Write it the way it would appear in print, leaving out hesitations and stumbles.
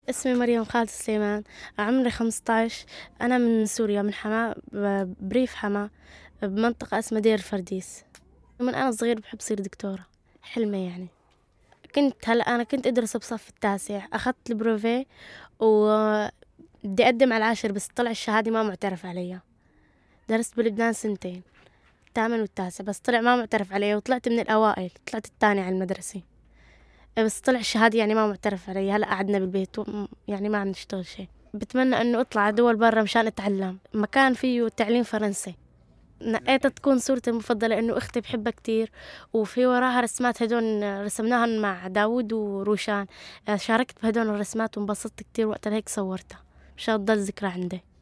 اسمي مريم خالد سليمان، عمري 15. أنا من سوريا، من حما، بريف حما، بمنطقة اسمها دير الفرديس. من أنا صغير بحب صير دكتورة، حلمي يعني. أنا كنت أدرس بصف التاسع، أخذت البروفي وبدي أقدم على العاشر، بس طلع الشهادة ما معترف عليها. درست بلبنان سنتين، الثامن والتاسع، بس طلع ما معترف عليها وطلعت من الأوائل، طلعت الثانية على المدرسة. بس طلع الشهادة يعني ما معترف علي. هلأ قعدنا بالبيت يعني ما عم نشتغل شيء. بتمنى انه اطلع دول برا مشان اتعلم مكان فيه تعليم فرنسي. نقيت تكون صورتي المفضلة انه اختي بحبها كتير، وفي وراها رسمات هدول رسمناهن مع داود وروشان. شاركت بهدول الرسمات وانبسطت كتير وقت هيك صورتها مشان تضل ذكرى عندي.